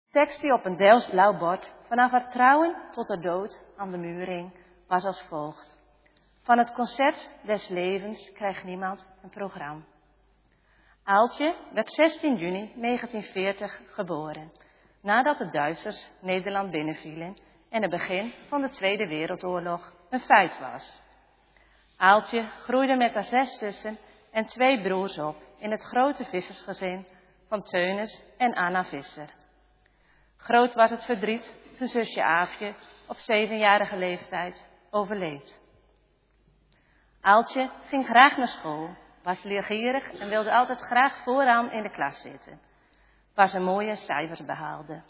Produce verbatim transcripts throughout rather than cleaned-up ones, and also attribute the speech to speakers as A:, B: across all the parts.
A: Tekst die op een Delfts blauw bord vanaf haar trouwen tot de dood aan de muur hing, was als volgt. Van het concert des levens krijgt niemand een programma. Aaltje werd zestien juni negentienveertig geboren, nadat de Duitsers Nederland binnenvielen en het begin van de Tweede Wereldoorlog een feit was. Aaltje groeide met haar zes zussen en twee broers op in het grote vissersgezin van Teunis en Anna Visser. Groot was het verdriet toen zusje Aafje op zevenjarige leeftijd overleed. Aaltje ging graag naar school, was leergierig en wilde altijd graag vooraan in de klas zitten, waar ze mooie cijfers behaalde.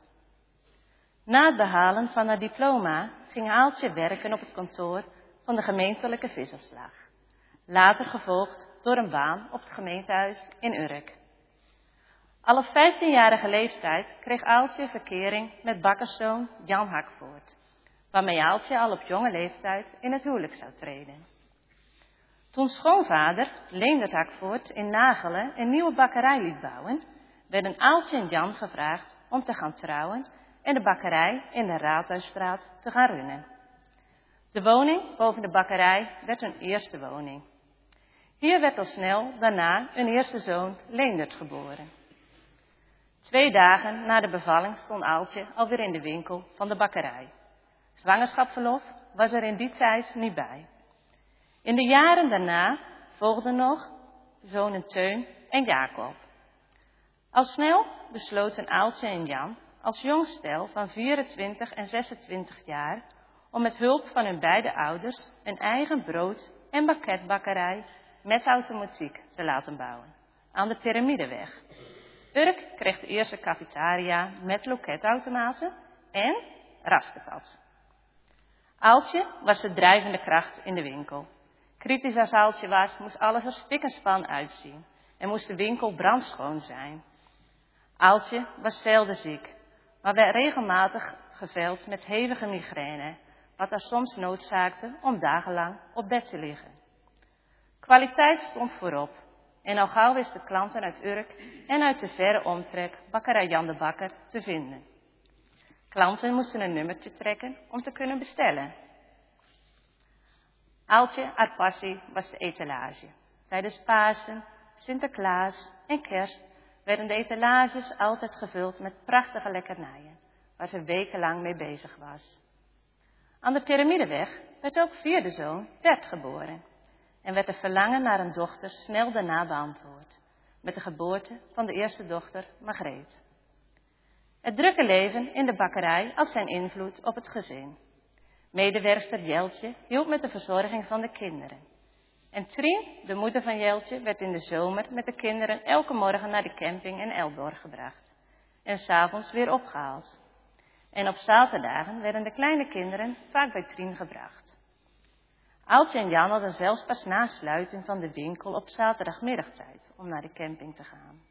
A: Na het behalen van haar diploma ging Aaltje werken op het kantoor van de gemeentelijke visserslag. Later gevolgd door een baan op het gemeentehuis in Urk. Al op vijftienjarige leeftijd kreeg Aaltje verkering met bakkerszoon Jan Hakvoort, waarmee Aaltje al op jonge leeftijd in het huwelijk zou treden. Toen schoonvader Leendert Hakvoort in Nagelen een nieuwe bakkerij liet bouwen, werden Aaltje en Jan gevraagd om te gaan trouwen en de bakkerij in de Raadhuisstraat te gaan runnen. De woning boven de bakkerij werd hun eerste woning. Hier werd al snel daarna een eerste zoon, Leendert, geboren. Twee dagen na de bevalling stond Aaltje alweer in de winkel van de bakkerij. Zwangerschapsverlof was er in die tijd niet bij. In de jaren daarna volgden nog zonen Teun en Jacob. Al snel besloten Aaltje en Jan als jong stel van vierentwintig en zesentwintig jaar om met hulp van hun beide ouders een eigen brood- en banketbakkerij met automatiek te laten bouwen, aan de Pyramideweg. Urk kreeg de eerste cafetaria met loketautomaten en raspatat. Aaltje was de drijvende kracht in de winkel. Kritisch als Aaltje was, moest alles er spik en span uitzien en moest de winkel brandschoon zijn. Aaltje was zelden ziek, maar werd regelmatig geveld met hevige migraine, wat haar soms noodzaakte om dagenlang op bed te liggen. Kwaliteit stond voorop en al gauw wisten klanten uit Urk en uit de verre omtrek bakkerij Jan de Bakker te vinden. Klanten moesten een nummertje trekken om te kunnen bestellen. Aaltje, haar passie, was de etalage. Tijdens Pasen, Sinterklaas en Kerst werden de etalages altijd gevuld met prachtige lekkernijen, waar ze wekenlang mee bezig was. Aan de Pyramideweg werd ook vierde zoon, Bert, geboren en werd het verlangen naar een dochter snel daarna beantwoord, met de geboorte van de eerste dochter, Margreet. Het drukke leven in de bakkerij had zijn invloed op het gezin. Medewerkster Jeltje hielp met de verzorging van de kinderen. En Trien, de moeder van Jeltje, werd in de zomer met de kinderen elke morgen naar de camping in Elborg gebracht en 's avonds weer opgehaald. En op zaterdagen werden de kleine kinderen vaak bij Trien gebracht. Aaltje en Jan hadden zelfs pas na sluiting van de winkel op zaterdagmiddagtijd om naar de camping te gaan.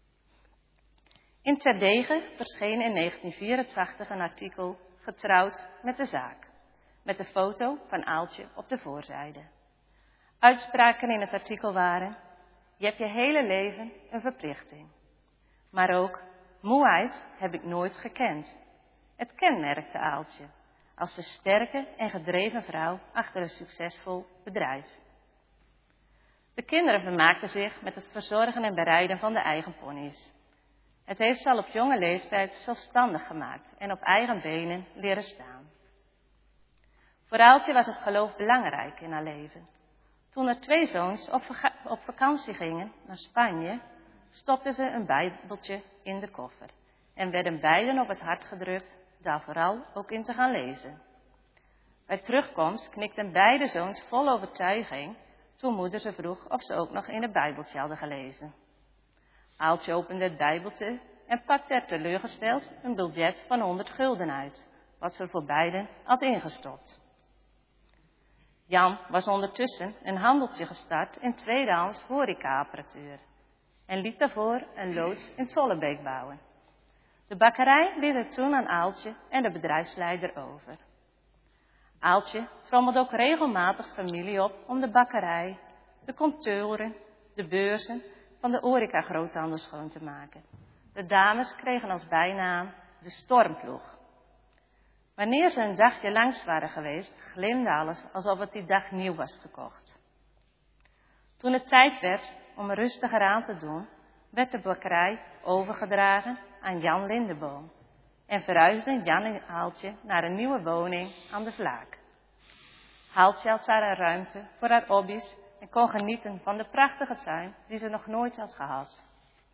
A: In Terdege verscheen in negentien vierentachtig een artikel Getrouwd met de zaak, met de foto van Aaltje op de voorzijde. Uitspraken in het artikel waren: je hebt je hele leven een verplichting. Maar ook: moeheid heb ik nooit gekend. Het kenmerkte Aaltje als de sterke en gedreven vrouw achter een succesvol bedrijf. De kinderen vermaakten zich met het verzorgen en bereiden van de eigen ponies. Het heeft ze al op jonge leeftijd zelfstandig gemaakt en op eigen benen leren staan. Voor Aaltje was het geloof belangrijk in haar leven. Toen er twee zoons op, vaka- op vakantie gingen naar Spanje, stopten ze een bijbeltje in de koffer en werden beiden op het hart gedrukt daar vooral ook in te gaan lezen. Bij terugkomst knikten beide zoons vol overtuiging toen moeder ze vroeg of ze ook nog in het bijbeltje hadden gelezen. Aaltje opende het bijbeltje en pakte er teleurgesteld een biljet van honderd gulden uit, wat ze voor beiden had ingestopt. Jan was ondertussen een handeltje gestart in tweedehands horecaapparatuur en liet daarvoor een loods in Tollebeek bouwen. De bakkerij liet het toen aan Aaltje en de bedrijfsleider over. Aaltje trommelde ook regelmatig familie op om de bakkerij, de conteuren, de beurzen van de horeca-groothandel schoon te maken. De dames kregen als bijnaam de stormploeg. Wanneer ze een dagje langs waren geweest, glimde alles alsof het die dag nieuw was gekocht. Toen het tijd werd om er rustiger aan te doen, werd de bakkerij overgedragen aan Jan Lindeboom en verhuisden Jan en Aaltje naar een nieuwe woning aan de Vlaak. Aaltje had daar een ruimte voor haar hobby's en kon genieten van de prachtige tuin die ze nog nooit had gehad.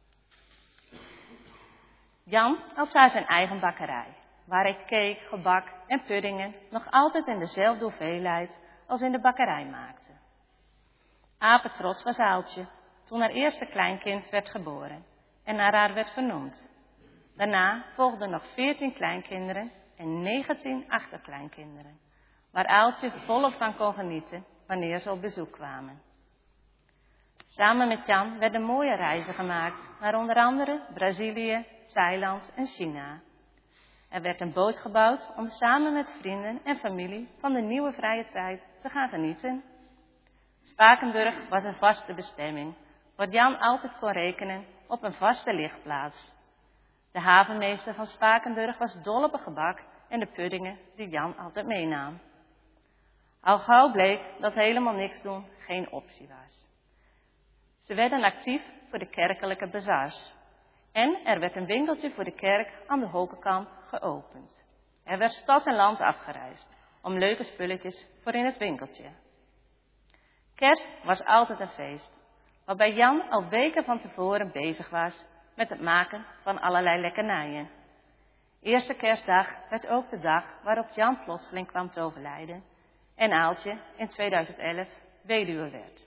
A: Jan had daar zijn eigen bakkerij, waar hij cake, gebak en puddingen nog altijd in dezelfde hoeveelheid als in de bakkerij maakte. Apetrots was Aaltje toen haar eerste kleinkind werd geboren en naar haar werd vernoemd. Daarna volgden nog veertien kleinkinderen en negentien achterkleinkinderen, waar Aaltje volop van kon genieten wanneer ze op bezoek kwamen. Samen met Jan werden mooie reizen gemaakt naar onder andere Brazilië, Thailand en China. Er werd een boot gebouwd om samen met vrienden en familie van de nieuwe vrije tijd te gaan genieten. Spakenburg was een vaste bestemming, waar Jan altijd kon rekenen op een vaste ligplaats. De havenmeester van Spakenburg was dol op het gebak en de puddingen die Jan altijd meenam. Al gauw bleek dat helemaal niks doen geen optie was. Ze werden actief voor de kerkelijke bazaars. En er werd een winkeltje voor de kerk aan de Hokenkamp geopend. Er werd stad en land afgereisd om leuke spulletjes voor in het winkeltje. Kerst was altijd een feest, waarbij Jan al weken van tevoren bezig was met het maken van allerlei lekkernijen. Eerste kerstdag werd ook de dag waarop Jan plotseling kwam te overlijden en Aaltje in tweeduizend elf weduwe werd.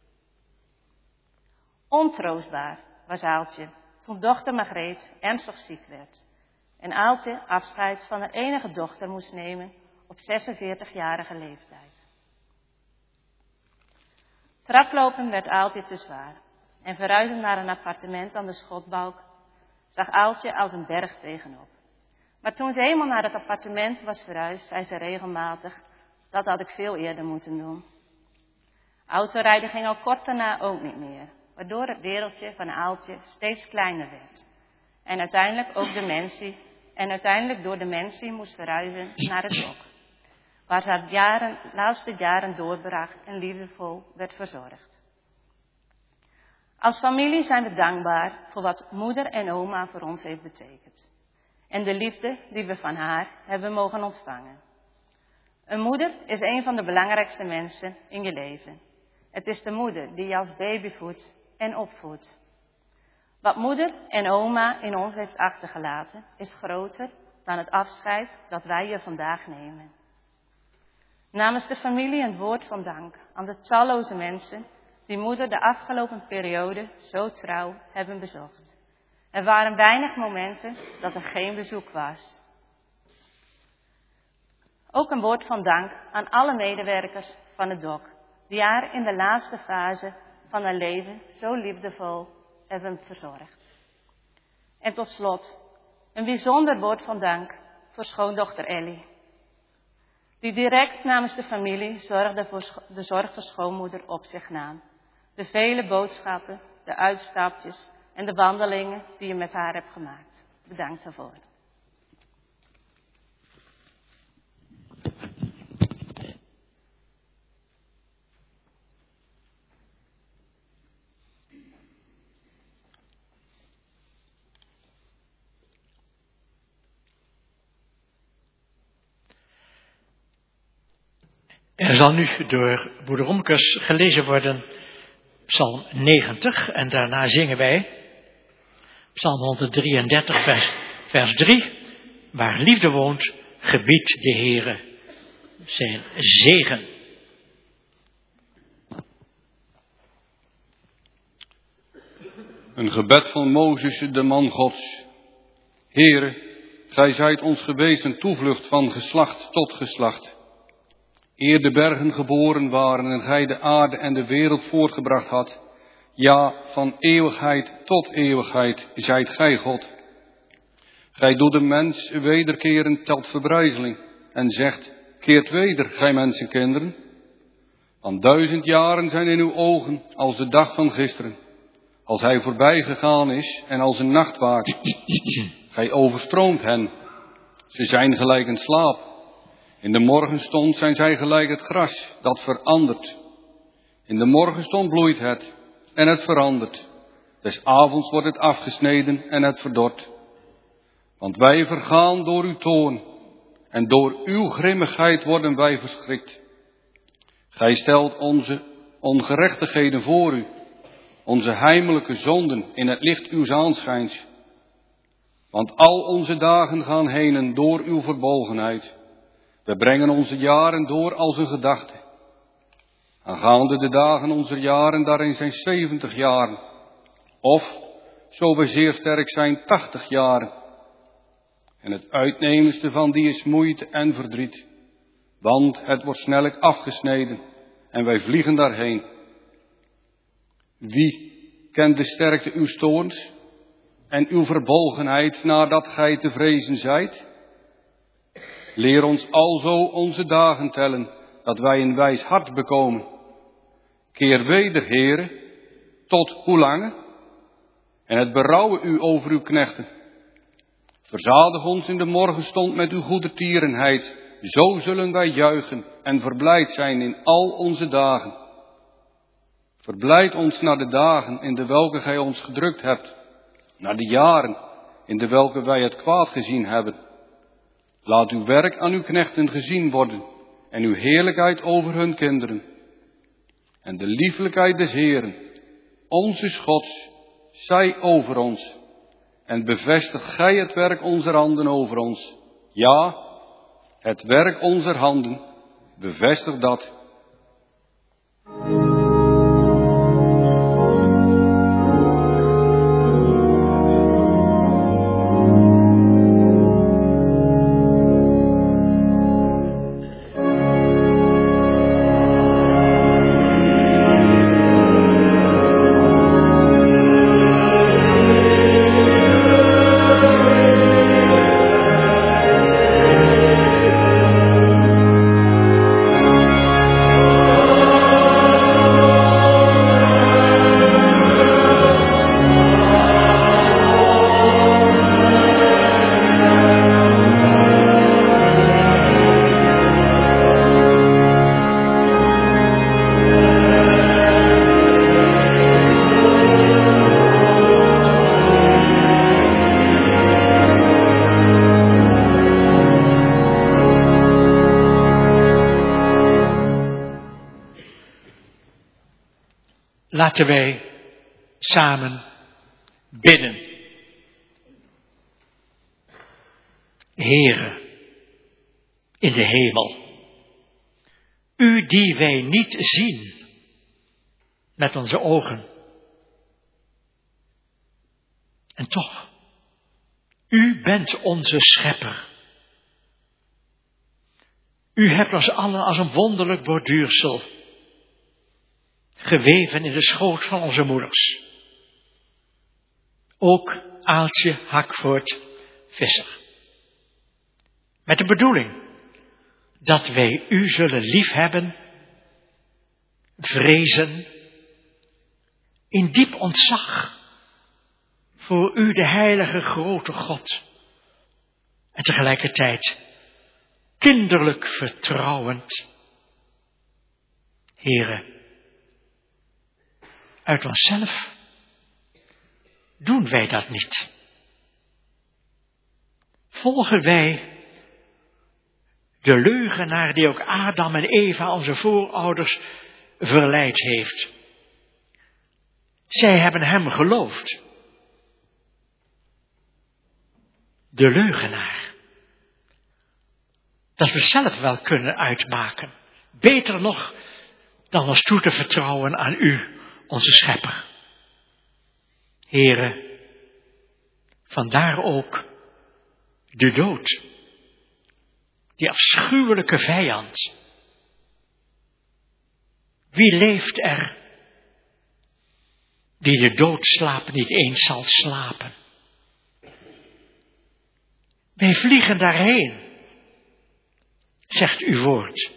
A: Ontroostbaar was Aaltje toen dochter Margreet ernstig ziek werd en Aaltje afscheid van haar enige dochter moest nemen op zesenveertigjarige leeftijd. Traplopen werd Aaltje te zwaar en verhuizen naar een appartement aan de Schotbalk zag Aaltje als een berg tegenop. Maar toen ze eenmaal naar het appartement was verhuisd, zei ze regelmatig, dat had ik veel eerder moeten doen. Autorijden ging al kort daarna ook niet meer, waardoor het wereldje van Aaltje steeds kleiner werd. En uiteindelijk ook dementie, en uiteindelijk door dementie moest verhuizen naar het Dok, waar ze haar jaren, laatste jaren doorbracht en liefdevol werd verzorgd. Als familie zijn we dankbaar voor wat moeder en oma voor ons heeft betekend. En de liefde die we van haar hebben mogen ontvangen. Een moeder is een van de belangrijkste mensen in je leven. Het is de moeder die je als baby voedt en opvoedt. Wat moeder en oma in ons heeft achtergelaten is groter dan het afscheid dat wij je vandaag nemen. Namens de familie een woord van dank aan de talloze mensen die moeder de afgelopen periode zo trouw hebben bezocht. Er waren weinig momenten dat er geen bezoek was. Ook een woord van dank aan alle medewerkers van het Dok, die haar in de laatste fase van haar leven zo liefdevol hebben verzorgd. En tot slot een bijzonder woord van dank voor schoondochter Ellie, die direct namens de familie zorgde voor de zorg voor schoonmoeder op zich nam. De vele boodschappen, de uitstapjes en de wandelingen die je met haar hebt gemaakt. Bedankt daarvoor.
B: Er zal nu door broeder Romkes gelezen worden Psalm negentig en daarna zingen wij Psalm honderddrieëndertig vers, vers drie. Waar liefde woont, gebiedt de Heere zijn zegen.
C: Een gebed van Mozes, de man Gods. Heere, gij zijt ons geweest een toevlucht van geslacht tot geslacht. Eer de bergen geboren waren en gij de aarde en de wereld voortgebracht had. Ja, van eeuwigheid tot eeuwigheid zijt gij God. Gij doet de mens wederkeren tot verbrijzeling en zegt, keert weder, gij mensenkinderen. Want duizend jaren zijn in uw ogen als de dag van gisteren. Als hij voorbij gegaan is en als een nachtwaak. Gij overstroomt hen Ze zijn gelijk een slaap. In de morgenstond zijn zij gelijk het gras, dat verandert. In de morgenstond bloeit het en het verandert. Des avonds wordt het afgesneden en het verdort. Want wij vergaan door uw toorn en door uw grimmigheid worden wij verschrikt. Gij stelt onze ongerechtigheden voor u, onze heimelijke zonden in het licht uws aanschijns. Want al onze dagen gaan heen door uw verbolgenheid. We brengen onze jaren door als een gedachte. Aangaande de dagen onze jaren, daarin zijn zeventig jaren. Of, zo we zeer sterk zijn, tachtig jaren. En het uitnemendste van die is moeite en verdriet. Want het wordt snellijk afgesneden en wij vliegen daarheen. Wie kent de sterkte uws toorns en uw verbolgenheid nadat gij te vrezen zijt? Leer ons alzo onze dagen tellen, dat wij een wijs hart bekomen. Keer weder, Heere, tot hoe lange? En het berouwen u over uw knechten. Verzadig ons in de morgenstond met uw goedertierenheid. Zo zullen wij juichen en verblijd zijn in al onze dagen. Verblijd ons naar de dagen in de welke gij ons gedrukt hebt. Naar de jaren in de welke wij het kwaad gezien hebben. Laat uw werk aan uw knechten gezien worden en uw heerlijkheid over hun kinderen. En de liefelijkheid des Heeren, onze Gods, zij over ons. En bevestig gij het werk onze handen over ons. Ja, het werk onze handen, bevestig dat.
B: Laten wij samen bidden. Heere, in de hemel, u die wij niet zien met onze ogen. En toch, u bent onze schepper. U hebt ons allen als een wonderlijk borduursel geweven in de schoot van onze moeders. Ook Aaltje Hakvoort Visser. Met de bedoeling dat wij u zullen liefhebben, vrezen, in diep ontzag voor u de heilige grote God. En tegelijkertijd kinderlijk vertrouwend. Heere, uit onszelf doen wij dat niet. Volgen wij de leugenaar die ook Adam en Eva, onze voorouders, verleid heeft. Zij hebben hem geloofd. De leugenaar. Dat we zelf wel kunnen uitmaken. Beter nog dan ons toe te vertrouwen aan u, onze schepper. Heere, vandaar ook de dood. Die afschuwelijke vijand. Wie leeft er die de doodslaap niet eens zal slapen? Wij vliegen daarheen, zegt uw woord.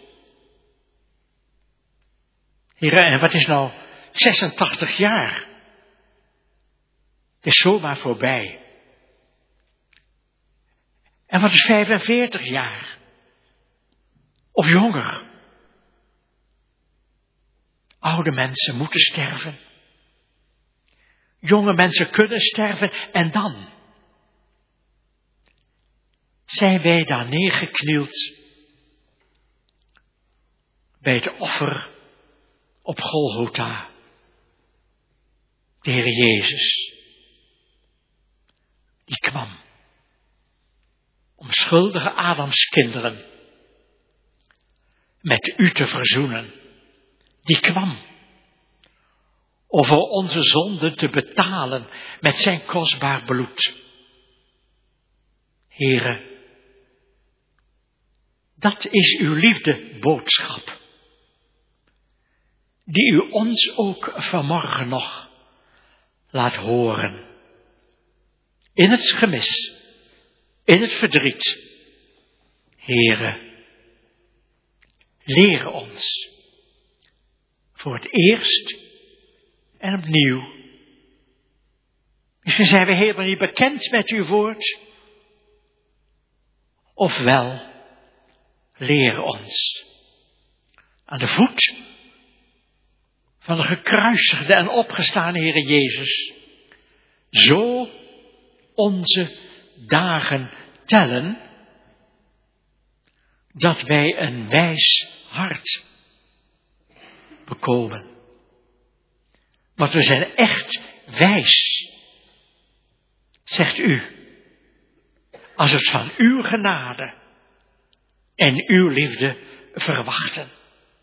B: Heere, en wat is nou zesentachtig jaar? Het is zomaar voorbij. En wat is vijfenveertig jaar? Of jonger? Oude mensen moeten sterven. Jonge mensen kunnen sterven en dan zijn wij daar neergeknield bij het offer op Golgotha. De Heer Jezus, die kwam om schuldige Adamskinderen met u te verzoenen. Die kwam om voor onze zonden te betalen met zijn kostbaar bloed. Heere, dat is uw liefdeboodschap, die u ons ook vanmorgen nog laat horen. In het gemis, in het verdriet. Heere, leer ons voor het eerst en opnieuw. Misschien zijn we helemaal niet bekend met uw woord. Ofwel, leer ons aan de voet van de gekruisigde en opgestane Heere Jezus zo onze dagen tellen, dat wij een wijs hart bekomen. Want we zijn echt wijs, zegt u, als het van uw genade en uw liefde verwachten.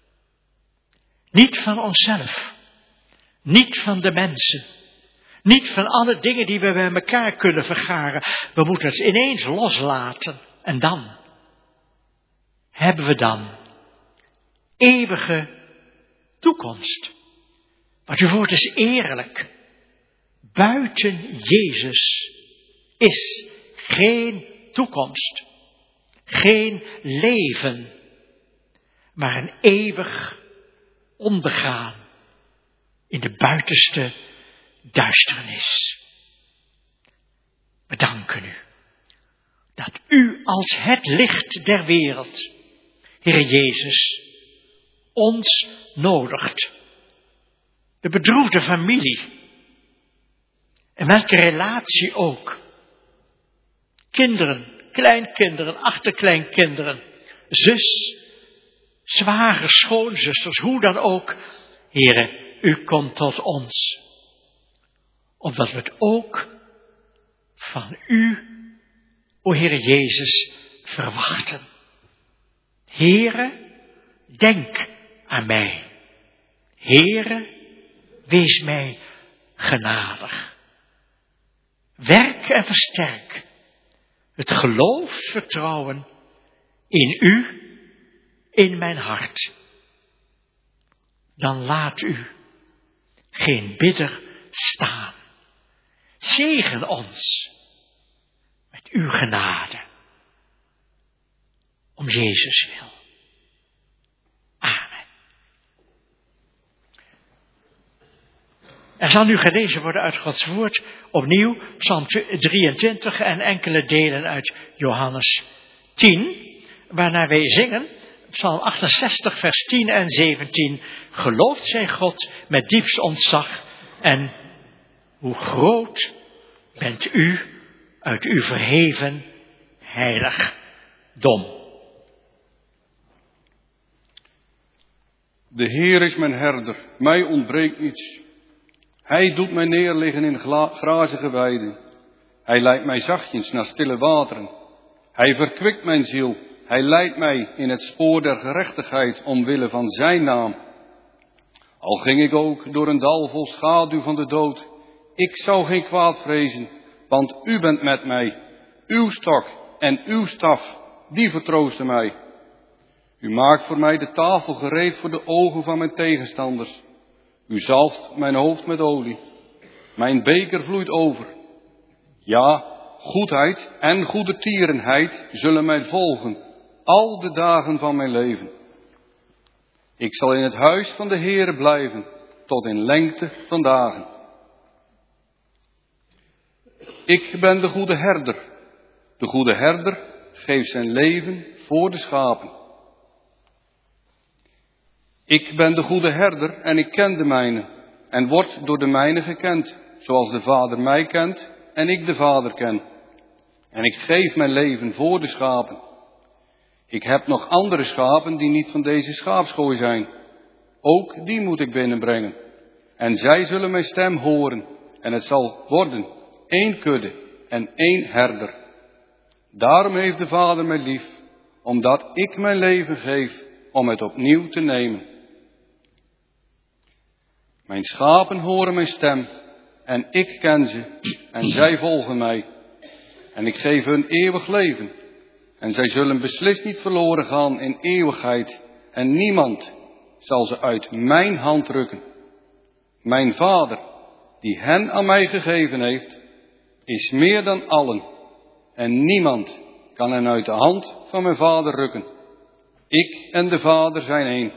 B: Niet van onszelf, niet van de mensen, niet van alle dingen die we bij elkaar kunnen vergaren. We moeten het ineens loslaten en dan hebben we dan eeuwige toekomst. Want uw woord is eerlijk. Buiten Jezus is geen toekomst, geen leven, maar een eeuwig ondergaan in de buitenste duisternis. We danken u dat u als het licht der wereld, Heere Jezus, ons nodigt. De bedroefde familie, en welke relatie ook. Kinderen, kleinkinderen, achterkleinkinderen, zus, zwager, schoonzusters, hoe dan ook. Heere, u komt tot ons. Omdat we het ook van u, o Heere Jezus, verwachten. Heere, denk aan mij. Heere, wees mij genadig. Werk en versterk het geloofsvertrouwen in u, in mijn hart. Dan laat u geen bidder staan. Zegen ons met uw genade. Om Jezus wil. Amen. Er zal nu gelezen worden uit Gods woord, opnieuw Psalm drieëntwintig en enkele delen uit Johannes tien, waarna wij zingen Psalm achtenzestig vers tien en zeventien. Gelooft zij God met diepst ontzag en hoe groot bent u uit uw verheven heiligdom.
C: De Heer is mijn herder, mij ontbreekt niets. Hij doet mij neerliggen in gla- grazige weiden. Hij leidt mij zachtjes naar stille wateren. Hij verkwikt mijn ziel. Hij leidt mij in het spoor der gerechtigheid omwille van zijn naam. Al ging ik ook door een dal vol schaduw van de dood. Ik zou geen kwaad vrezen, want u bent met mij. Uw stok en uw staf, die vertroosten mij. U maakt voor mij de tafel gereed voor de ogen van mijn tegenstanders. U zalft mijn hoofd met olie. Mijn beker vloeit over. Ja, goedheid en goedertierenheid zullen mij volgen, al de dagen van mijn leven. Ik zal in het huis van de Heere blijven, tot in lengte van dagen. Ik ben de goede herder. De goede herder geeft zijn leven voor de schapen. Ik ben de goede herder en ik ken de mijne en word door de mijne gekend, zoals de Vader mij kent en ik de Vader ken. En ik geef mijn leven voor de schapen. Ik heb nog andere schapen die niet van deze schaapskooi zijn. Ook die moet ik binnenbrengen. En zij zullen mijn stem horen. En het zal worden één kudde en één herder. Daarom heeft de Vader mij lief, omdat ik mijn leven geef om het opnieuw te nemen. Mijn schapen horen mijn stem en ik ken ze en zij volgen mij. En ik geef hun eeuwig leven. En zij zullen beslist niet verloren gaan in eeuwigheid. En niemand zal ze uit mijn hand rukken. Mijn Vader, die hen aan mij gegeven heeft, is meer dan allen. En niemand kan hen uit de hand van mijn Vader rukken. Ik en de Vader zijn één.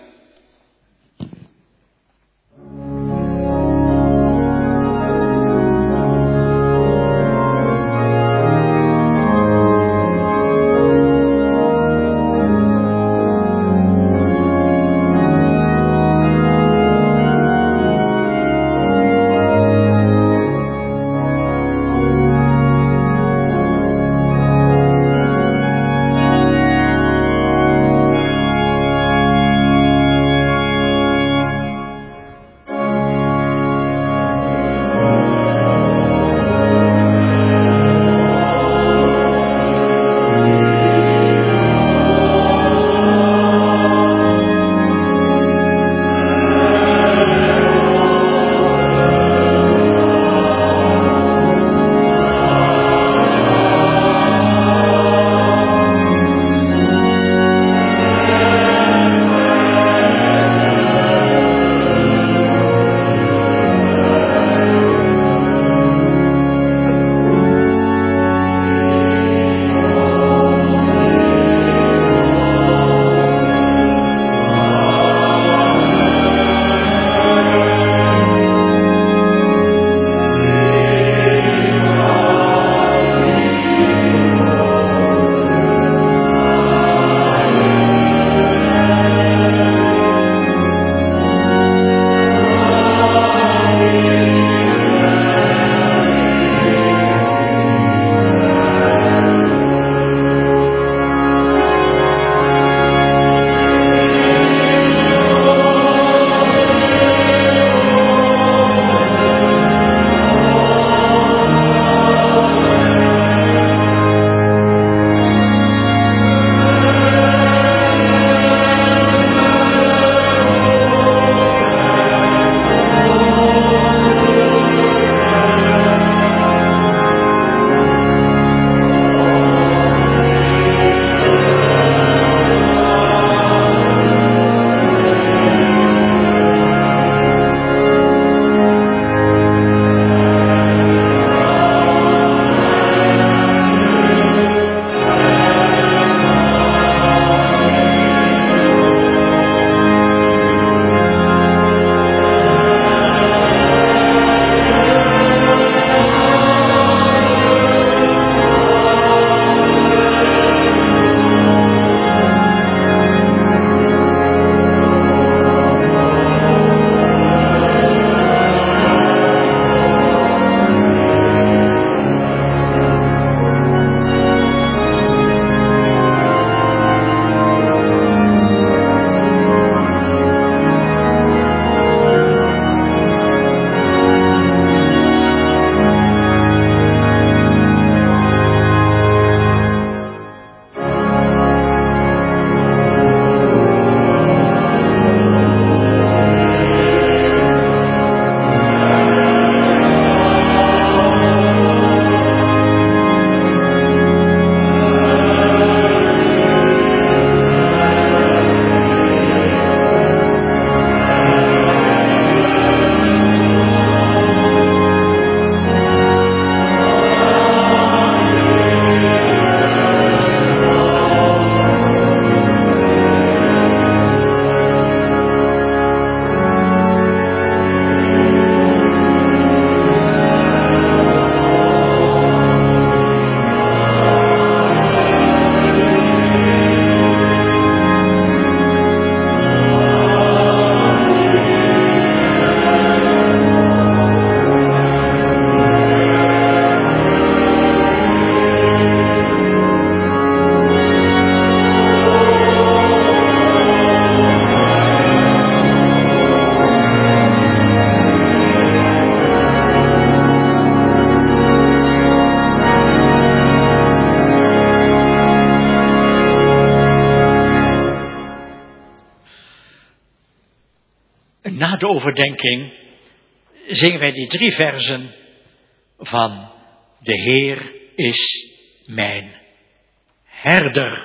B: na de overdenking zingen wij die drie versen van de Heer is mijn herder.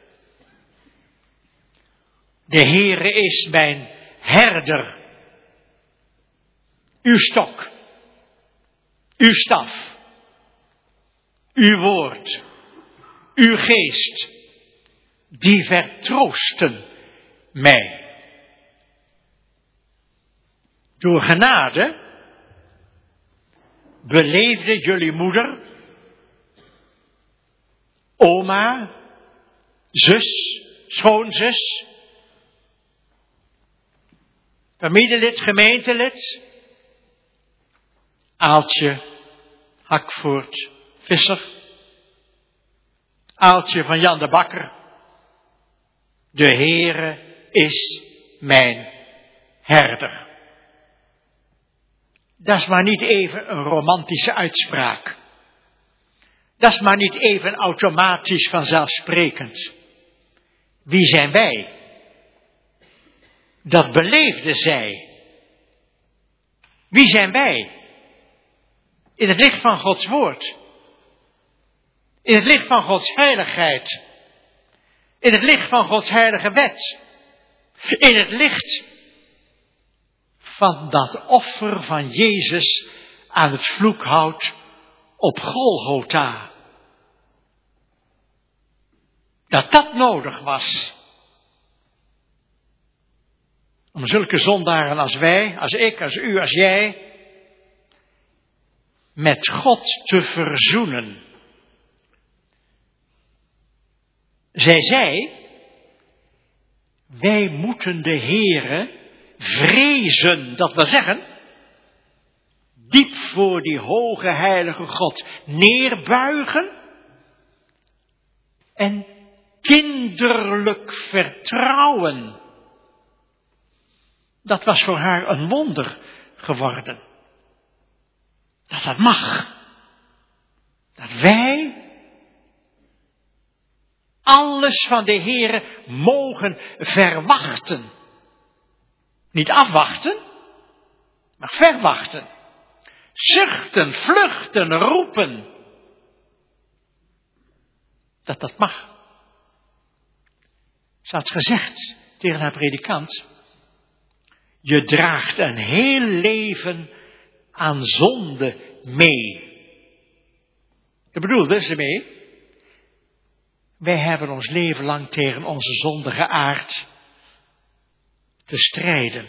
B: De Heere is mijn herder. Uw stok, uw staf, uw woord, uw geest, die vertroosten mij. Door genade beleefde jullie moeder, oma, zus, schoonzus, familielid, gemeentelid, Aaltje, Hakvoort, Visser, Aaltje van Jan de Bakker. De Heere is mijn herder. Dat is maar niet even een romantische uitspraak. Dat is maar niet even automatisch vanzelfsprekend. Wie zijn wij? Dat beleefde zij. Wie zijn wij? In het licht van Gods woord. In het licht van Gods heiligheid. In het licht van Gods heilige wet. In het licht van dat offer van Jezus aan het vloekhout op Golgotha. Dat dat nodig was. Om zulke zondaren als wij, als ik, als u, als jij, met God te verzoenen. Zij zei, wij moeten de Heere vrezen, dat wil zeggen, diep voor die hoge heilige God neerbuigen en kinderlijk vertrouwen. Dat was voor haar een wonder geworden. Dat dat mag. Dat wij alles van de Heere mogen verwachten. Niet afwachten, maar verwachten. Zuchten, vluchten, roepen. Dat dat mag. Ze had gezegd tegen haar predikant, je draagt een heel leven aan zonde mee. Dat bedoelde ze mee. Wij hebben ons leven lang tegen onze zondige aard te strijden.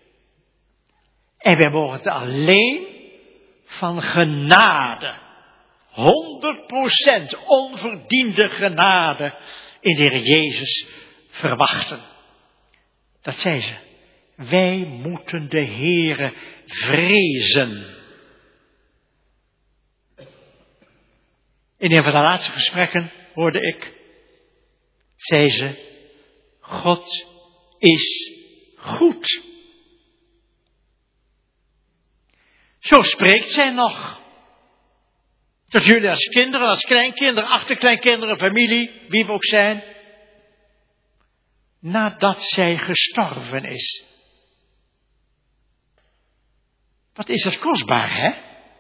B: En wij mogen het alleen van genade, honderd procent onverdiende genade in de Heer Jezus verwachten. Dat zei ze. Wij moeten de Heere vrezen. In een van de laatste gesprekken hoorde ik, zei ze, God is goed. Zo spreekt zij nog. Tot jullie als kinderen, als kleinkinderen, achterkleinkinderen, familie, wie we ook zijn. Nadat zij gestorven is. Wat is het kostbaar, hè?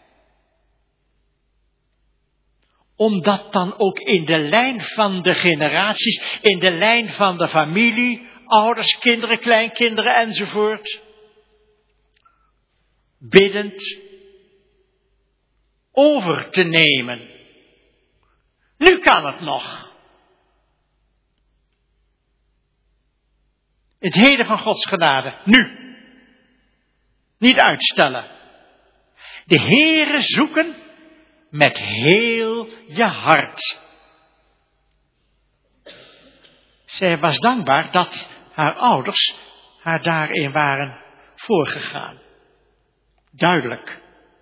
B: Om dat dan ook in de lijn van de generaties, in de lijn van de familie, ouders, kinderen, kleinkinderen enzovoort, biddend over te nemen. Nu kan het nog. Het heden van Gods genade, nu. Niet uitstellen. De Heere zoeken met heel je hart. Zij was dankbaar dat haar ouders haar daarin waren voorgegaan. Duidelijk.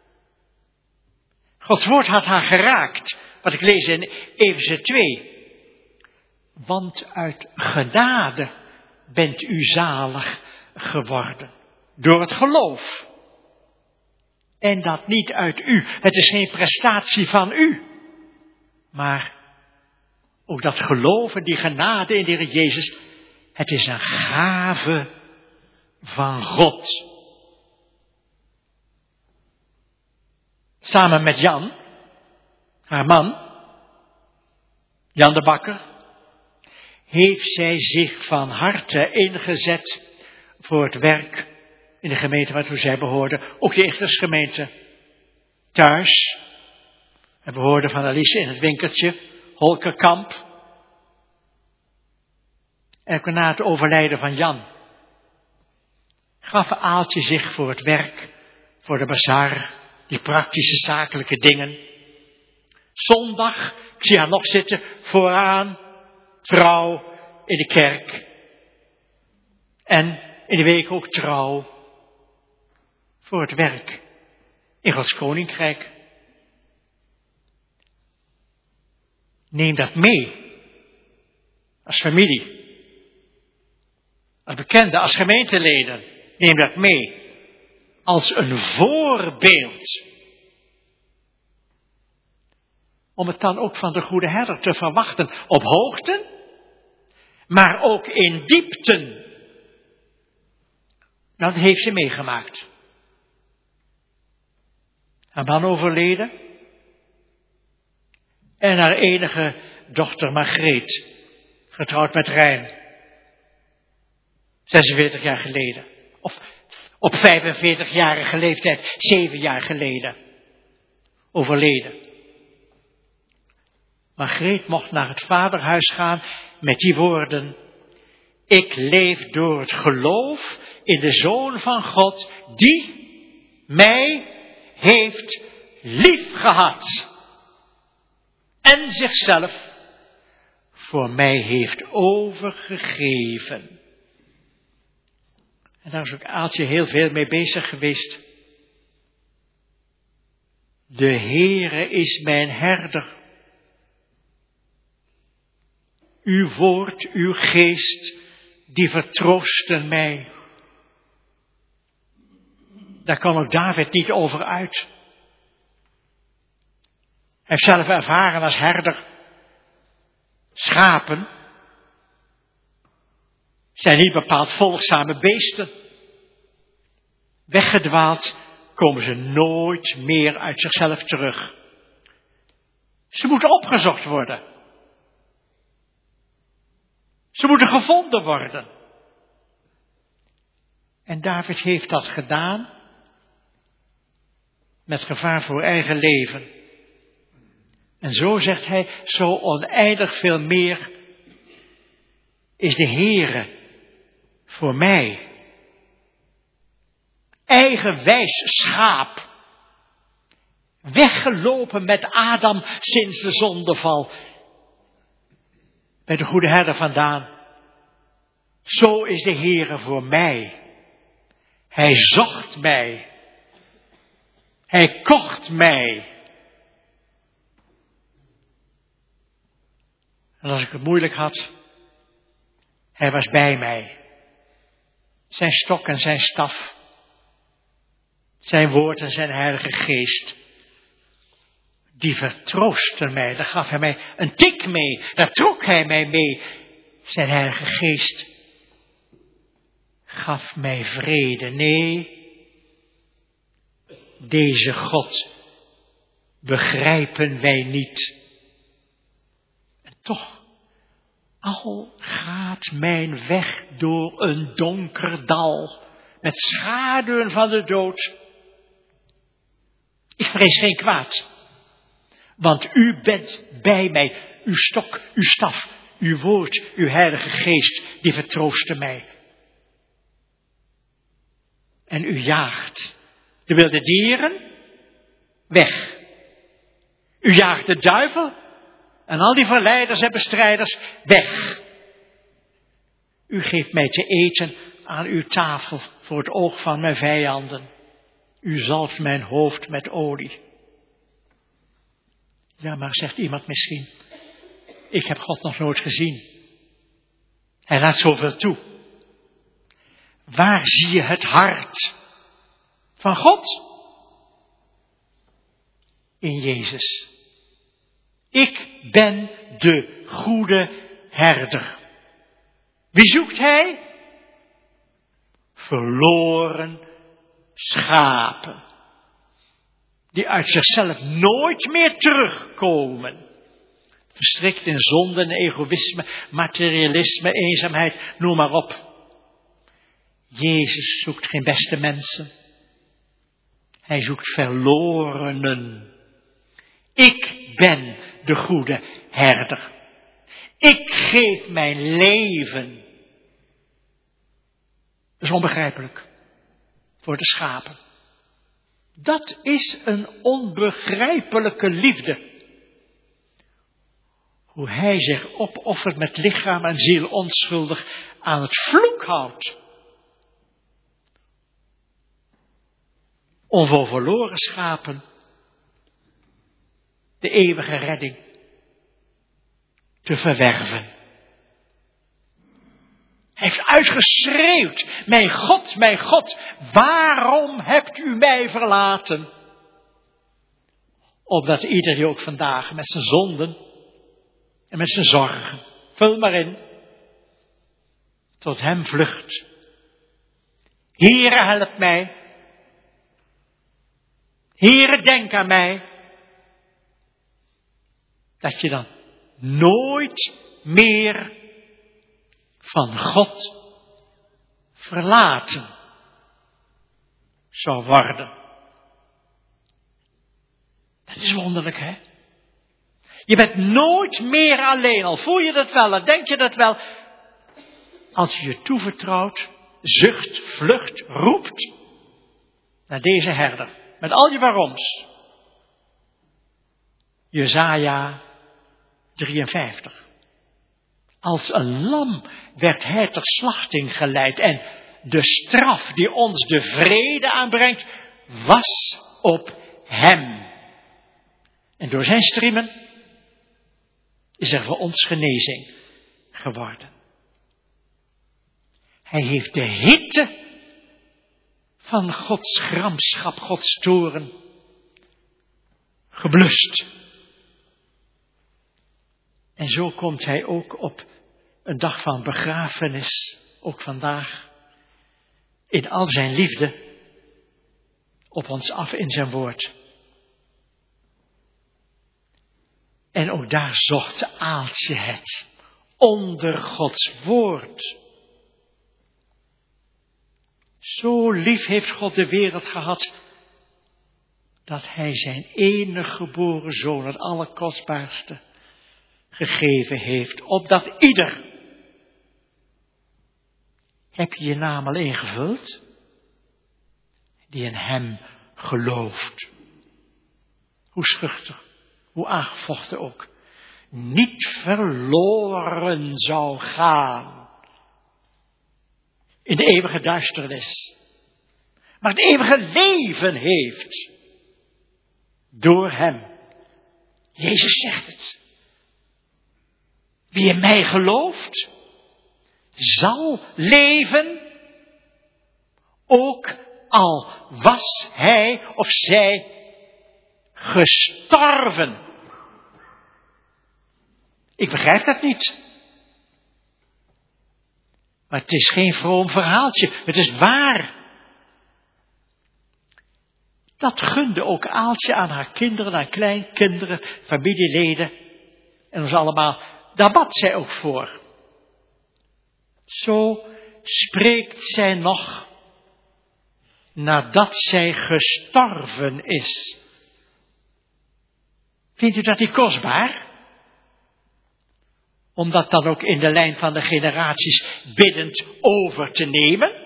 B: Gods woord had haar geraakt, wat ik lees in Efeze twee. Want uit genade bent u zalig geworden. Door het geloof. En dat niet uit u. Het is geen prestatie van u. Maar ook dat geloven, die genade in de Heer Jezus. Het is een gave van God. Samen met Jan, haar man, Jan de Bakker, heeft zij zich van harte ingezet voor het werk in de gemeente waartoe zij behoorde. Ook de Ichtersgemeente. Thuis. En we hoorden van Alice in het winkeltje, Holkerkamp. En na het overlijden van Jan gaf Aaltje zich voor het werk, voor de bazaar, die praktische zakelijke dingen. Zondag, ik zie haar nog zitten, vooraan, trouw in de kerk. En in de week ook trouw voor het werk in Gods Koninkrijk. Neem dat mee als familie, als bekenden, als gemeenteleden. Neem dat mee als een voorbeeld. Om het dan ook van de goede herder te verwachten op hoogten, maar ook in diepten. Nou, dat heeft ze meegemaakt. Haar man overleden. En haar enige dochter Margreet, getrouwd met Rijn. zesenveertig jaar geleden. Of op vijfenveertigjarige leeftijd, zeven jaar geleden. Overleden. Margreet mocht naar het vaderhuis gaan met die woorden: ik leef door het geloof in de Zoon van God, die mij heeft liefgehad. En zichzelf voor mij heeft overgegeven. En daar is ook Aaltje heel veel mee bezig geweest. De Heere is mijn herder. Uw woord, uw geest, die vertroosten mij. Daar kan ook David niet over uit. Hij heeft zelf ervaren als herder. Schapen zijn niet bepaald volgzame beesten. Weggedwaald komen ze nooit meer uit zichzelf terug. Ze moeten opgezocht worden. Ze moeten gevonden worden. En David heeft dat gedaan met gevaar voor eigen leven. En zo zegt hij, zo oneindig veel meer is de Heere voor mij. Eigenwijs schaap. Weggelopen met Adam sinds de zondeval. Bij de goede herder vandaan. Zo is de Heere voor mij. Hij zocht mij. Hij kocht mij. En als ik het moeilijk had, hij was bij mij. Zijn stok en zijn staf. Zijn woord en zijn heilige geest. Die vertroosten mij. Daar gaf hij mij een tik mee. Daar trok hij mij mee. Zijn heilige geest gaf mij vrede. Nee, deze God begrijpen wij niet. En toch, al gaat mijn weg door een donker dal, met schaduwen van de dood. Ik vrees geen kwaad, want u bent bij mij, uw stok, uw staf, uw woord, uw heilige geest, die vertroosten mij. En u jaagt de wilde dieren weg. U jaagt de duivel en al die verleiders en bestrijders weg. U geeft mij te eten aan uw tafel voor het oog van mijn vijanden. U zalft mijn hoofd met olie. Ja, maar zegt iemand misschien, ik heb God nog nooit gezien. Hij laat zoveel toe. Waar zie je het hart van God? In Jezus. Ik ben de goede herder. Wie zoekt hij? Verloren schapen. die uit zichzelf nooit meer terugkomen. Verstrikt in zonde en egoïsme, materialisme, eenzaamheid, noem maar op. Jezus zoekt geen beste mensen. Hij zoekt verlorenen. Ik ben de goede herder. Ik geef mijn leven. Dat is onbegrijpelijk voor de schapen. Dat is een onbegrijpelijke liefde. Hoe hij zich opoffert met lichaam en ziel onschuldig aan het vloek houdt. Om voor verloren schapen de eeuwige redding te verwerven. Hij heeft uitgeschreeuwd, mijn God, mijn God, waarom hebt u mij verlaten? Opdat ieder die ook vandaag met zijn zonden en met zijn zorgen, vul maar in, tot hem vlucht. Heere, help mij. Heere, denk aan mij. Dat je dan nooit meer van God verlaten zou worden. Dat is wonderlijk, hè? Je bent nooit meer alleen, al voel je dat wel, al denk je dat wel. Als je je toevertrouwt, zucht, vlucht, roept naar deze herder. Met al je waaroms. Jesaja drieënvijftig. Als een lam werd hij ter slachting geleid en de straf die ons de vrede aanbrengt, was op hem. En door zijn striemen is er voor ons genezing geworden. Hij heeft de hitte van Gods gramschap, Gods toorn, geblust. En zo komt hij ook op een dag van begrafenis, ook vandaag, in al zijn liefde, op ons af in zijn woord. En ook daar zocht Aaltje het, onder Gods woord. Zo lief heeft God de wereld gehad, dat hij zijn enige geboren zoon, het allerkostbaarste, gegeven heeft, opdat ieder, heb je je naam al ingevuld, die in hem gelooft. Hoe schuchter, hoe aangevochten ook, niet verloren zou gaan in de eeuwige duisternis, maar het eeuwige leven heeft door hem. Jezus zegt het. Wie in mij gelooft, zal leven, ook al was hij of zij gestorven. Ik begrijp dat niet. Maar het is geen vroom verhaaltje, het is waar. Dat gunde ook Aaltje aan haar kinderen, aan kleinkinderen, familieleden en ons allemaal. Daar bad zij ook voor. Zo spreekt zij nog nadat zij gestorven is. Vindt u dat niet kostbaar? Om dat dan ook in de lijn van de generaties biddend over te nemen?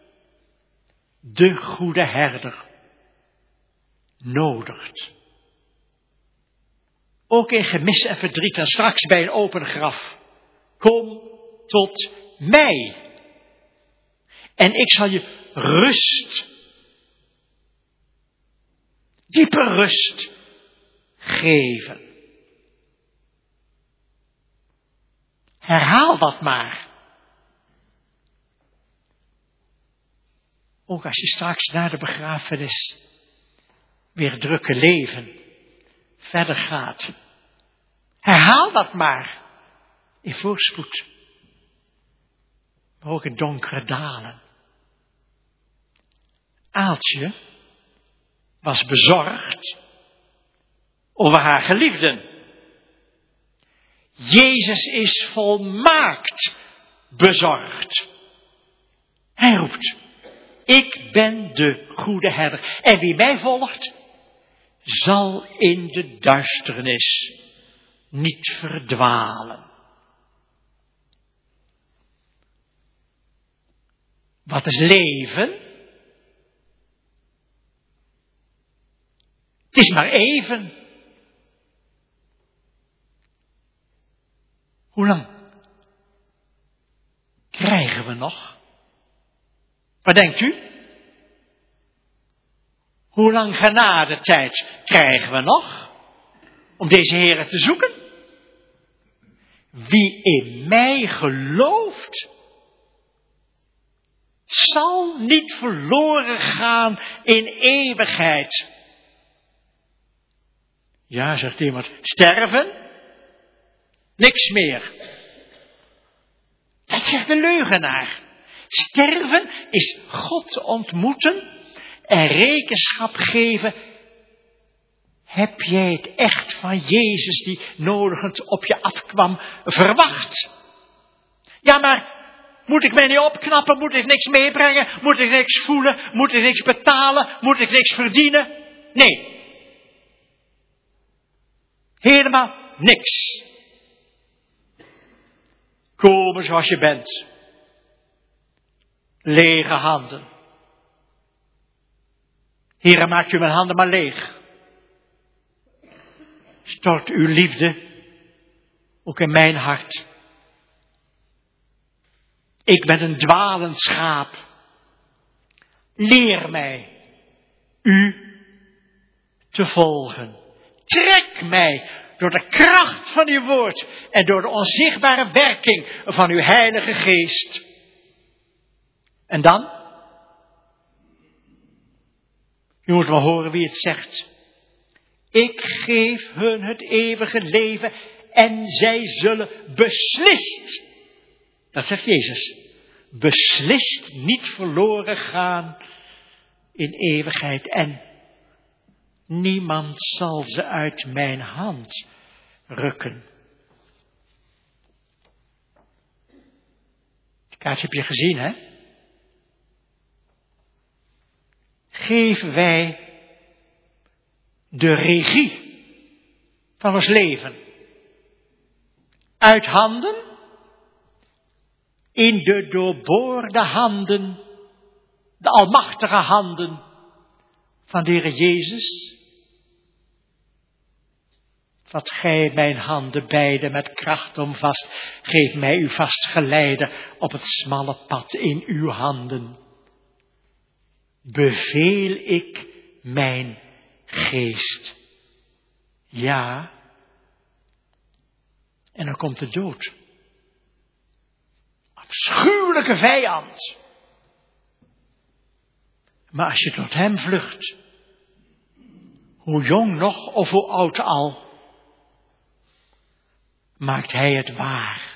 B: De goede herder nodigt. Ook in gemis en verdriet en straks bij een open graf. Kom tot mij. En ik zal je rust, diepe rust geven. Herhaal dat maar. Ook als je straks na de begrafenis weer het drukke leven verder gaat. Herhaal dat maar. In voorspoed. Maar ook in donkere dalen. Aaltje was bezorgd over haar geliefden. Jezus is volmaakt bezorgd. Hij roept, ik ben de goede herder. En wie mij volgt, zal in de duisternis niet verdwalen. Wat is leven? Het is maar even. Hoe lang krijgen we nog? Wat denkt u? Hoe lang genadetijd krijgen we nog om deze Heere te zoeken? Wie in mij gelooft, zal niet verloren gaan in eeuwigheid. Ja, zegt iemand, sterven? Niks meer. Dat zegt de leugenaar. Sterven is God ontmoeten en rekenschap geven. Heb jij het echt van Jezus die nodigend op je afkwam verwacht? Ja, maar moet ik mij niet opknappen? Moet ik niks meebrengen? Moet ik niks voelen? Moet ik niks betalen? Moet ik niks verdienen? Nee. Helemaal niks. Komen zoals je bent. Lege handen. Heere, maakt u mijn handen maar leeg. Stort uw liefde ook in mijn hart. Ik ben een dwalend schaap. Leer mij u te volgen. Trek mij door de kracht van uw woord en door de onzichtbare werking van uw Heilige Geest. En dan? U moet wel horen wie het zegt. Ik geef hun het eeuwige leven en zij zullen beslist, dat zegt Jezus, beslist niet verloren gaan in eeuwigheid. En niemand zal ze uit mijn hand rukken. Het kaartje heb je gezien, hè? Geven wij de regie van ons leven uit handen in de doorboorde handen, de almachtige handen van de Heere Jezus. Vat gij mijn handen beide met kracht om vast, geef mij uw vast geleide op het smalle pad in uw handen. Beveel ik mijn geest. Ja. En dan komt de dood. Afschuwelijke vijand. Maar als je tot hem vlucht, hoe jong nog of hoe oud al, maakt hij het waar.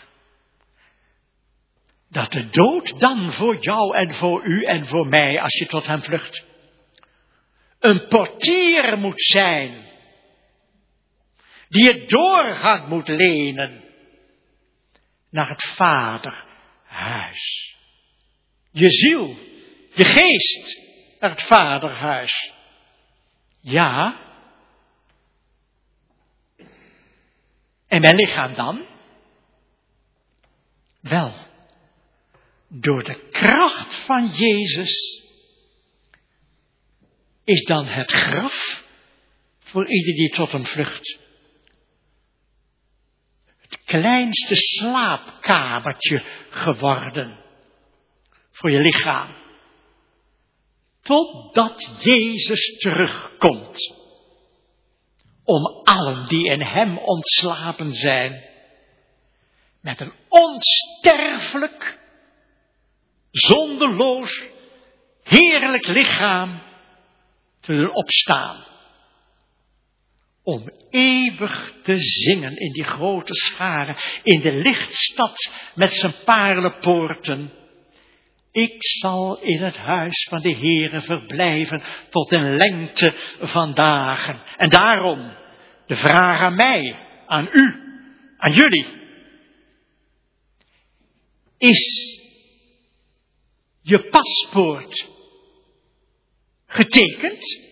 B: Dat de dood dan voor jou en voor u en voor mij, als je tot hem vlucht, een portier moet zijn, die je doorgang moet lenen naar het vaderhuis. Je ziel, je geest naar het vaderhuis. Ja. En mijn lichaam dan? Wel, door de kracht van Jezus is dan het graf voor ieder die tot hem vlucht het kleinste slaapkamertje geworden voor je lichaam. Totdat Jezus terugkomt om allen die in hem ontslapen zijn met een onsterfelijk, zonderloos, heerlijk lichaam te doen opstaan. Om eeuwig te zingen in die grote scharen, in de lichtstad met zijn paarlenpoorten. Ik zal in het huis van de Heere verblijven tot een lengte van dagen. En daarom de vraag aan mij, aan u, aan jullie. Is je paspoort getekend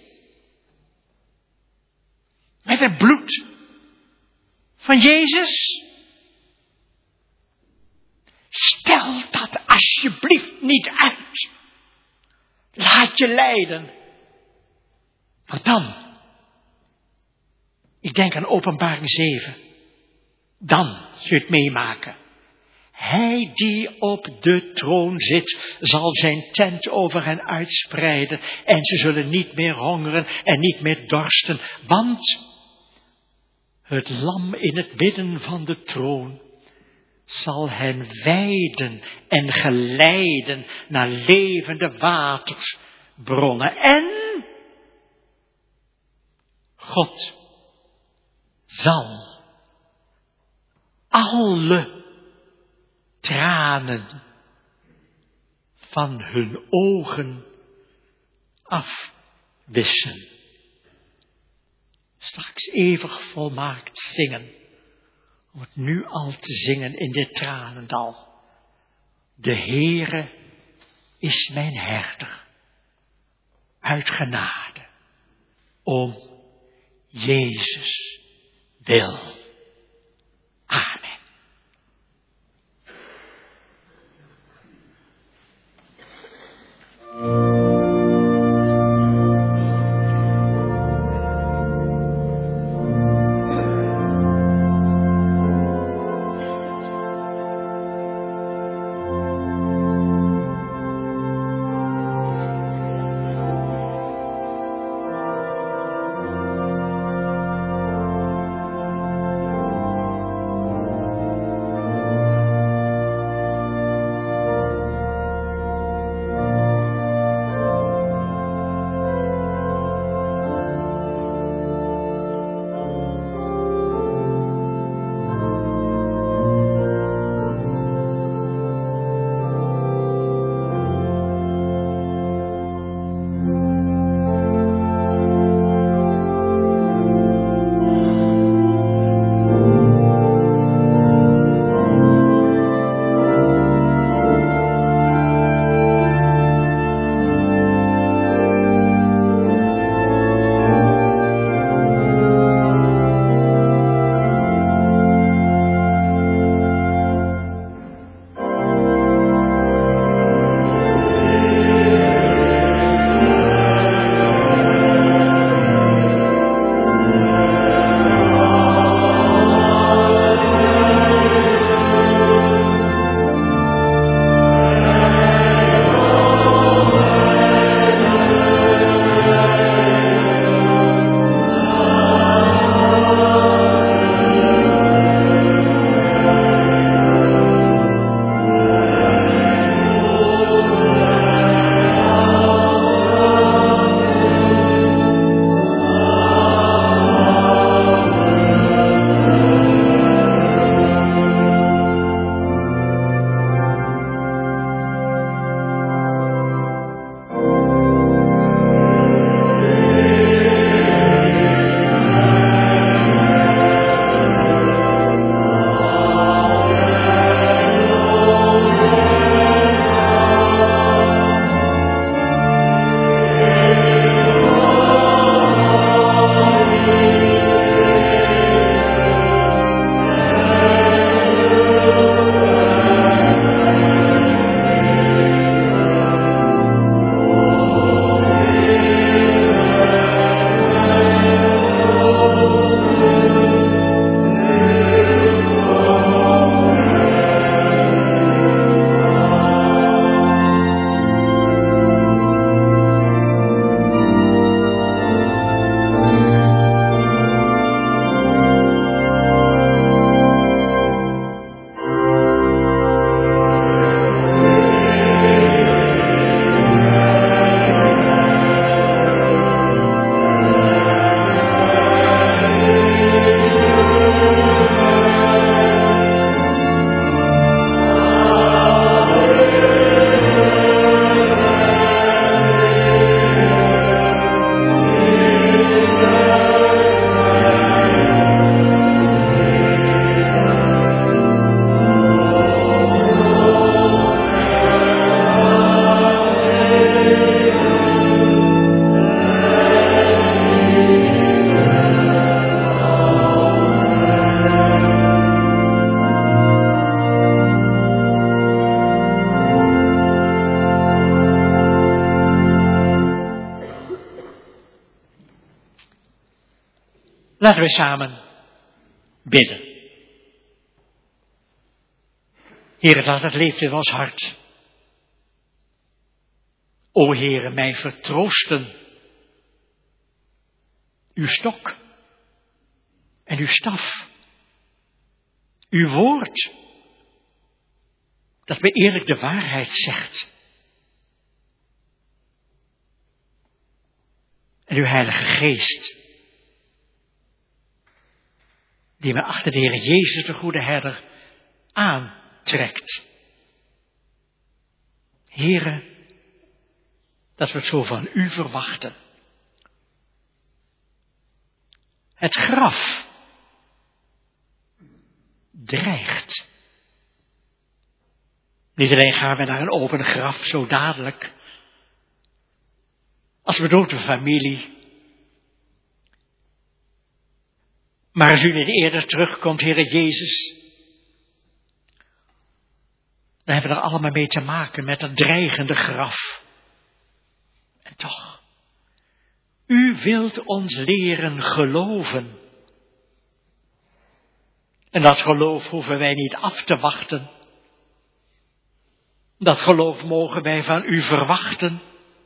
B: met het bloed van Jezus? Stel dat alsjeblieft niet uit. Laat je leiden. Wat dan? Ik denk aan Openbaring zeven. Dan zul je het meemaken. Hij die op de troon zit, zal zijn tent over hen uitspreiden. En ze zullen niet meer hongeren en niet meer dorsten. Want het lam in het midden van de troon zal hen wijden en geleiden naar levende waterbronnen. En God zal alle tranen van hun ogen afwissen. Straks eeuwig volmaakt zingen. Om het nu al te zingen in dit tranendal. De Heere is mijn herder. Uit genade. Om Jezus wil. Amen. Laten we samen bidden. Heere, dat het leeft in ons hart. O Heere, mij vertroosten. Uw stok en uw staf. Uw woord, dat mij eerlijk de waarheid zegt. En uw Heilige Geest, die mij achter de Heer Jezus, de goede herder, aantrekt. Heere, dat we het zo van u verwachten. Het graf dreigt. Niet alleen gaan we naar een open graf zo dadelijk, als we dood de familie. Maar als u niet eerder terugkomt, Heere Jezus, dan hebben we er allemaal mee te maken met dat dreigende graf. En toch, u wilt ons leren geloven. En dat geloof hoeven wij niet af te wachten. Dat geloof mogen wij van u verwachten.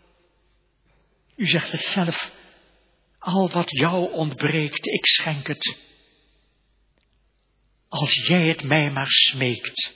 B: U zegt het zelf, al wat jou ontbreekt, ik schenk het. Als jij het mij maar smeekt.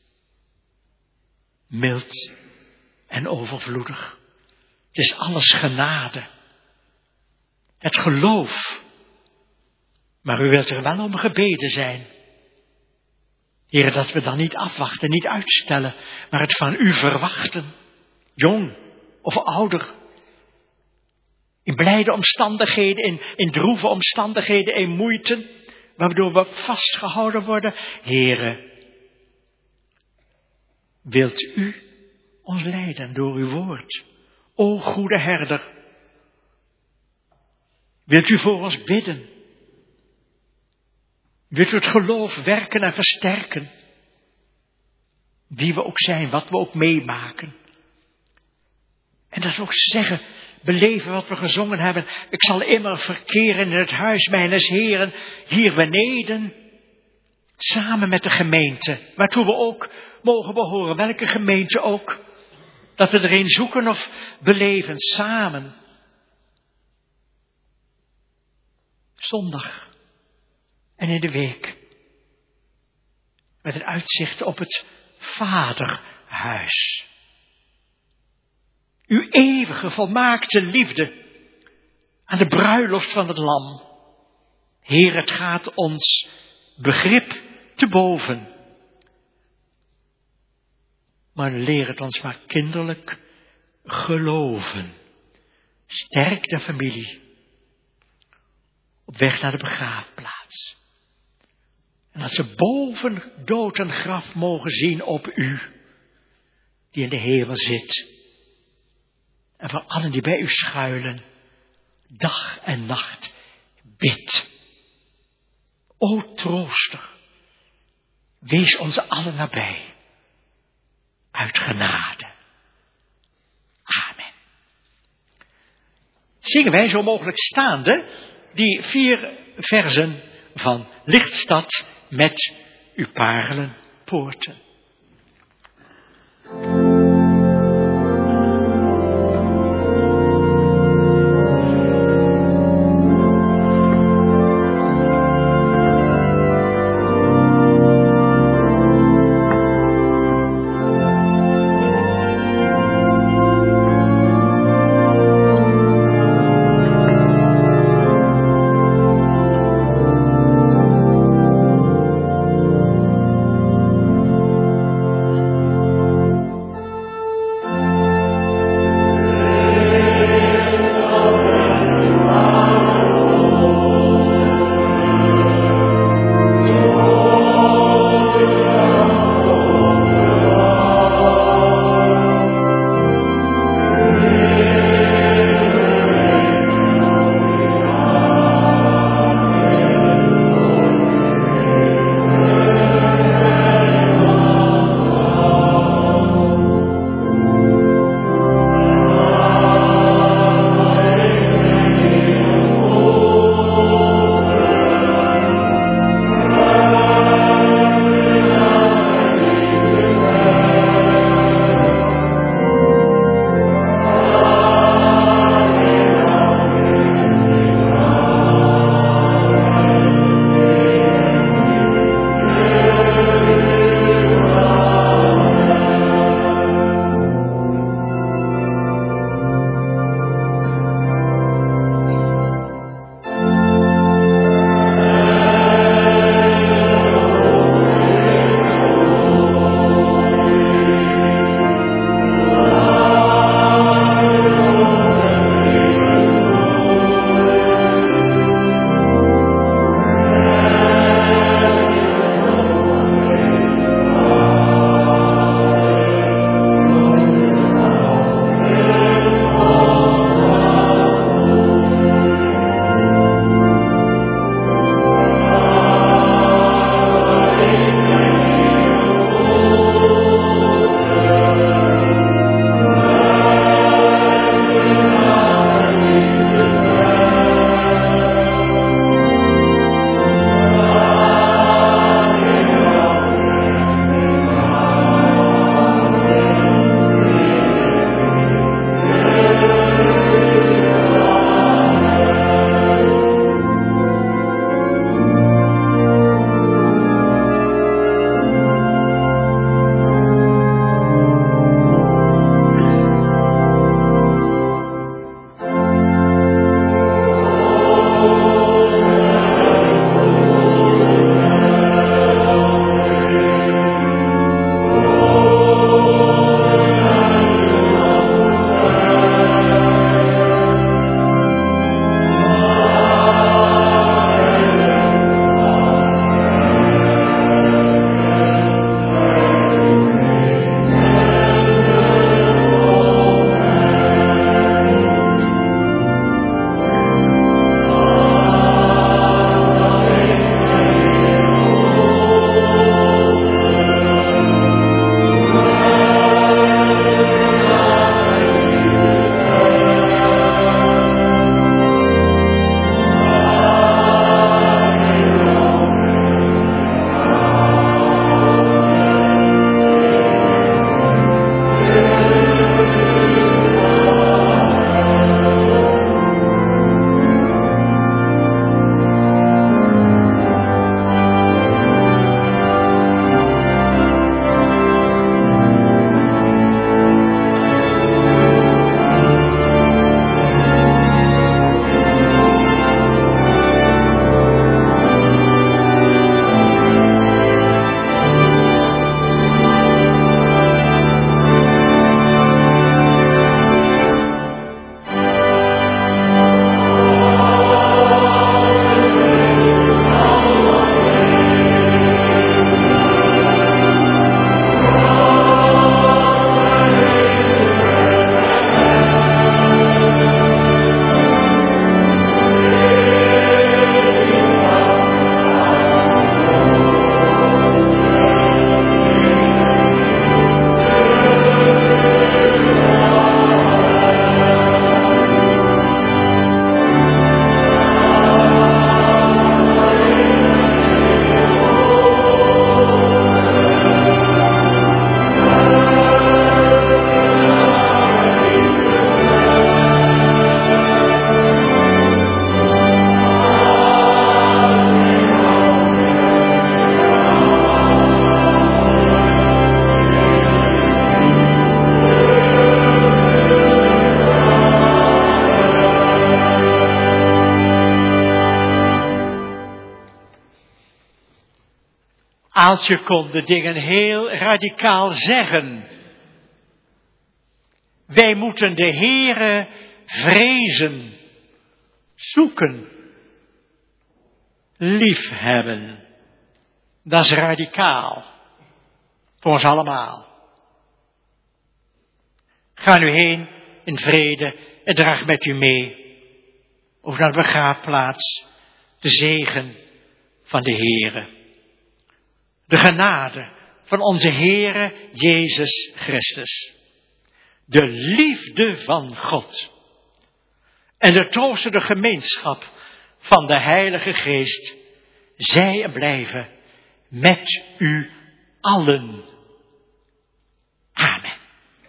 B: Mild en overvloedig. Het is alles genade. Het geloof. Maar u wilt er wel om gebeden zijn. Heere, dat we dan niet afwachten, niet uitstellen, maar het van u verwachten. Jong of ouder. In blijde omstandigheden, in, in droeve omstandigheden, in moeite, waardoor we vastgehouden worden. Heere, wilt u ons leiden door uw woord? O goede herder, wilt u voor ons bidden? Wilt u het geloof werken en versterken? Wie we ook zijn, wat we ook meemaken. En dat we ook zeggen, beleven wat we gezongen hebben. Ik zal immer verkeren in het huis mijnes Heren, hier beneden. Samen met de gemeente, waartoe we ook mogen behoren, welke gemeente ook. Dat we erin zoeken of beleven, samen. Zondag en in de week. Met een uitzicht op het Vaderhuis. Uw eeuwige, volmaakte liefde aan de bruiloft van het Lam. Heer, het gaat ons begrip te boven. Maar leer het ons maar kinderlijk geloven. Sterk de familie. Op weg naar de begraafplaats. En dat ze boven dood en graf mogen zien op u. Die in de hemel zit. En voor allen die bij u schuilen. Dag en nacht bid. O trooster. Wees ons allen nabij. Uit genade. Amen. Zingen wij zo mogelijk staande die vier versen van Lichtstad met uw paarlenpoorten.
D: Thank
B: Aaltje kon de dingen heel radicaal zeggen. Wij moeten de Heere vrezen, zoeken, liefhebben. Dat is radicaal. Voor ons allemaal. Ga nu heen in vrede en draag met u mee. Of naar de begraafplaats. De zegen van de Heere. De genade van onze Heere Jezus Christus. De liefde van God. En de troostende gemeenschap van de Heilige Geest. Zij en blijven met u allen. Amen.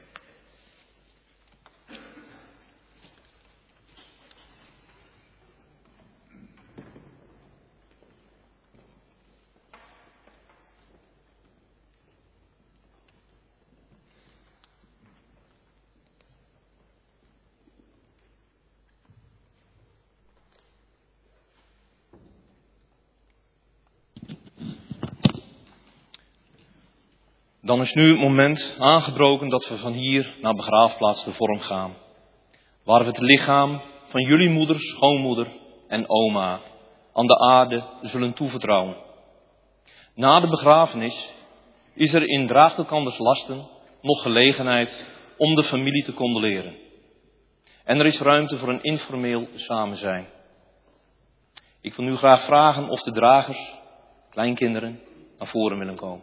D: Dan is nu het moment aangebroken dat we van hier naar begraafplaats de Vorm gaan. Waar we het lichaam van jullie moeder, schoonmoeder en oma aan de aarde zullen toevertrouwen. Na de begrafenis is er in Draagt elkanders lasten nog gelegenheid om de familie te condoleren. En er is ruimte voor een informeel samenzijn. Ik wil nu graag vragen of de dragers, kleinkinderen, naar voren willen komen.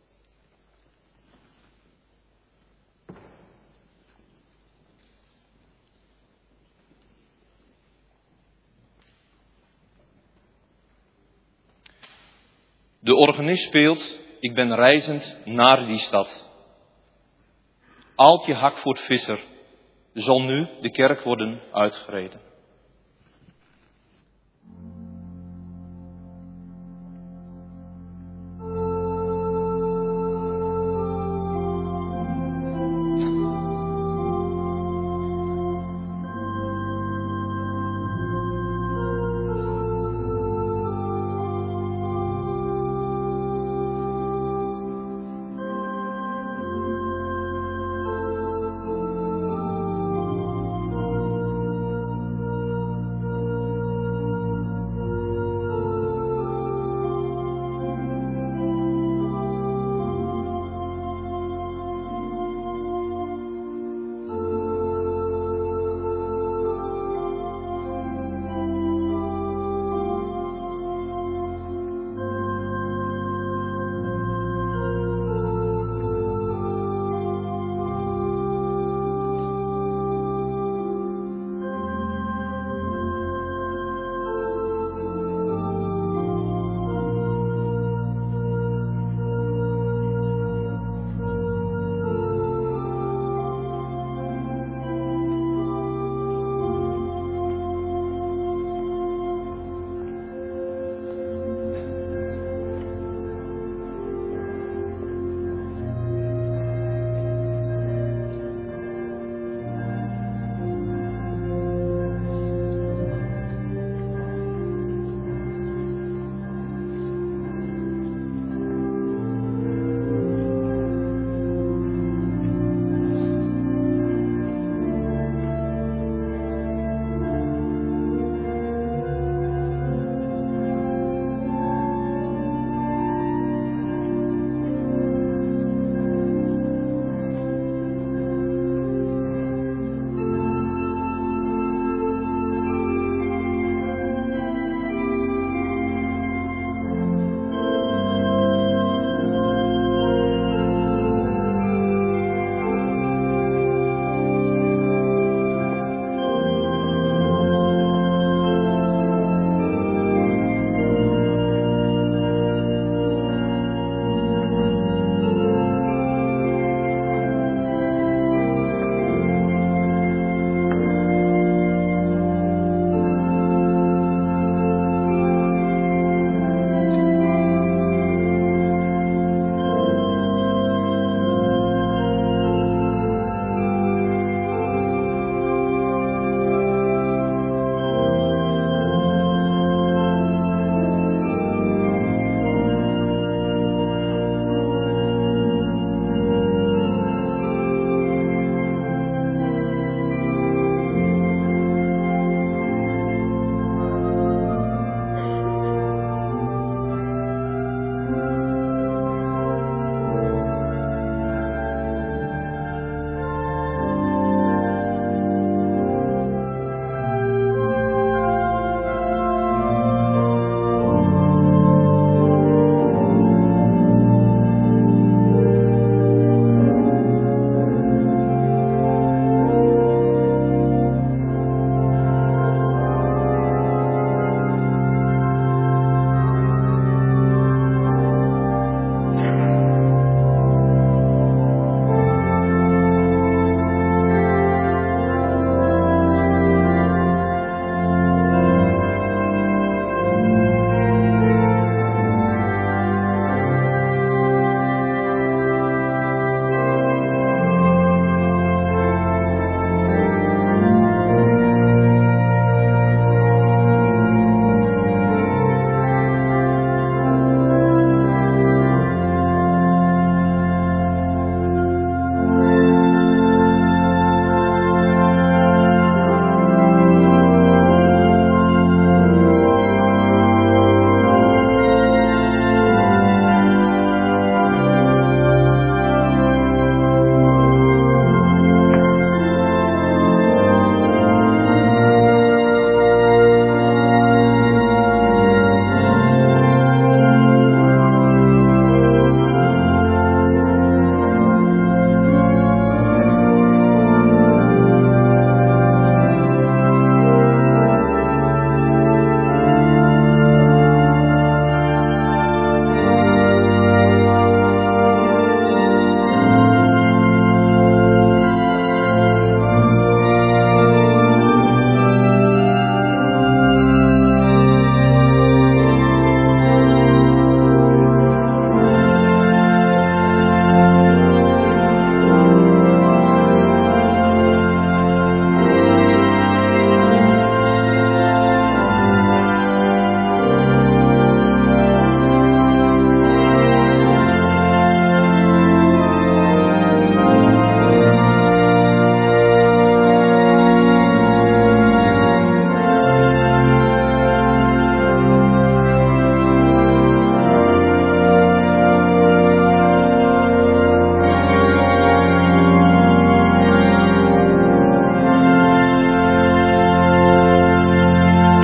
D: De organist speelt, ik ben reizend naar die stad. Aaltje Hakvoort Visser zal nu de kerk worden uitgereden.